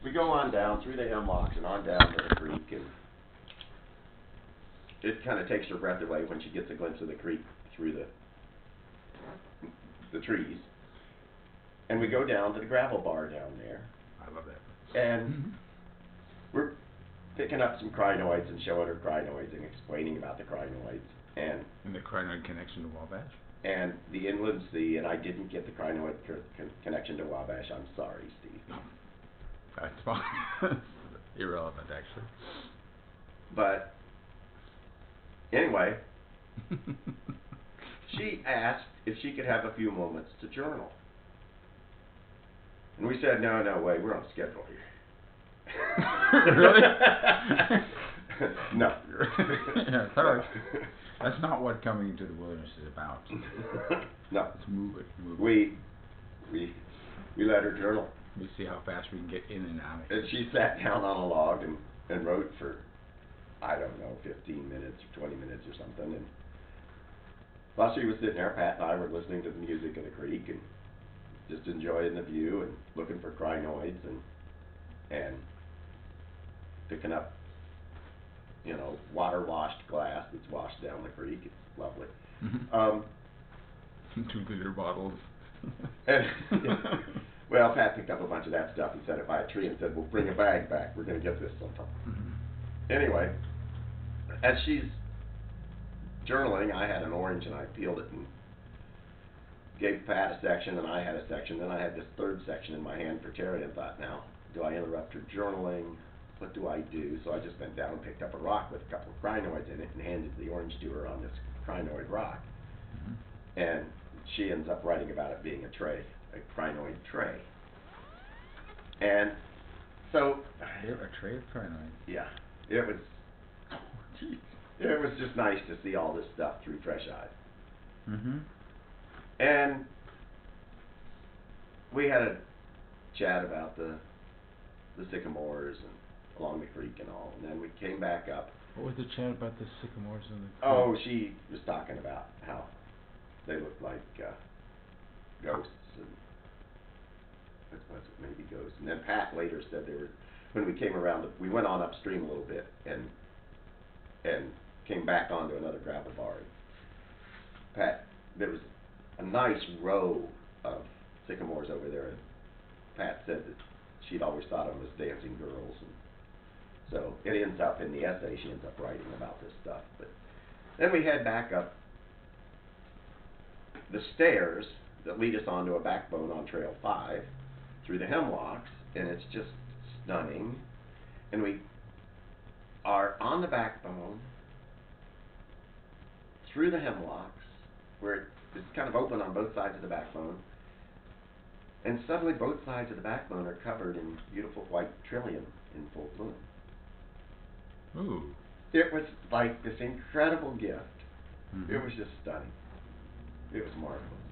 we go on down through the hemlocks and on down to the creek, and it kind of takes her breath away when she gets a glimpse of the creek through the trees. And we go down to the gravel bar down there. I love that. And we're picking up some crinoids and showing her crinoids and explaining about the crinoids. And the crinoid connection to Wabash? And the inland sea, and I didn't get the crinoid connection to Wabash. I'm sorry, Steve. That's fine. Irrelevant, actually. But anyway, she asked if she could have a few moments to journal. And we said, no, way, we're on schedule here. Really? No. Yeah, sorry. That's not what coming into the wilderness is about. No. Let's move it. We let her journal. We see how fast we can get in and out. And she sat down on a log and wrote for, I don't know, 15 minutes or 20 minutes or something. And while she was sitting there, Pat and I were listening to the music of the creek and just enjoying the view and looking for crinoids and picking up, water-washed glass that's washed down the creek. It's lovely. 2-liter bottles. Well, Pat picked up a bunch of that stuff and set it by a tree and said, "We'll bring a bag back. We're going to get this sometime." Anyway, as she's journaling, I had an orange and I peeled it and gave Pat a section, and I had a section. Then I had this third section in my hand for Terry and thought, now, do I interrupt her journaling? What do I do? So I just bent down and picked up a rock with a couple of crinoids in it and handed the orange to her on this crinoid rock. And she ends up writing about it being a tray, a crinoid tray. And so... A tray of crinoids? Yeah. It was... It was just nice to see all this stuff through fresh eyes. And we had a chat about the sycamores and along the creek and all, and then we came back up. What was the chat about the sycamores and the creek? Oh, she was talking about how they looked like ghosts, and what was it, maybe ghosts. And then Pat later said they were, when we came around, we went on upstream a little bit and came back onto another gravel bar. Pat, there was a nice row of sycamores over there, and Pat said that she'd always thought of them as dancing girls, and so it ends up in the essay, she ends up writing about this stuff. But then we head back up the stairs that lead us onto a backbone on Trail 5 through the hemlocks, and it's just stunning. And we are on the backbone through the hemlocks, where it's kind of open on both sides of the backbone, and suddenly both sides of the backbone are covered in beautiful white trillium in full bloom. Ooh. It was like this incredible gift. It was just stunning. It was marvelous.